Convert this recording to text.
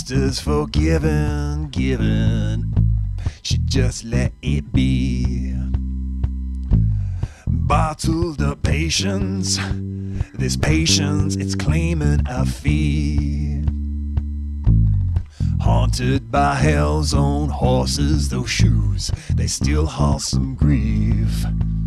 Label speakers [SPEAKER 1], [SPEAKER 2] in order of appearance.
[SPEAKER 1] sister's forgiven, given. She just let it be. Bottled up patience, this patience, it's claiming a fee. Haunted by hell's own horses, those shoes, they still haul some grief.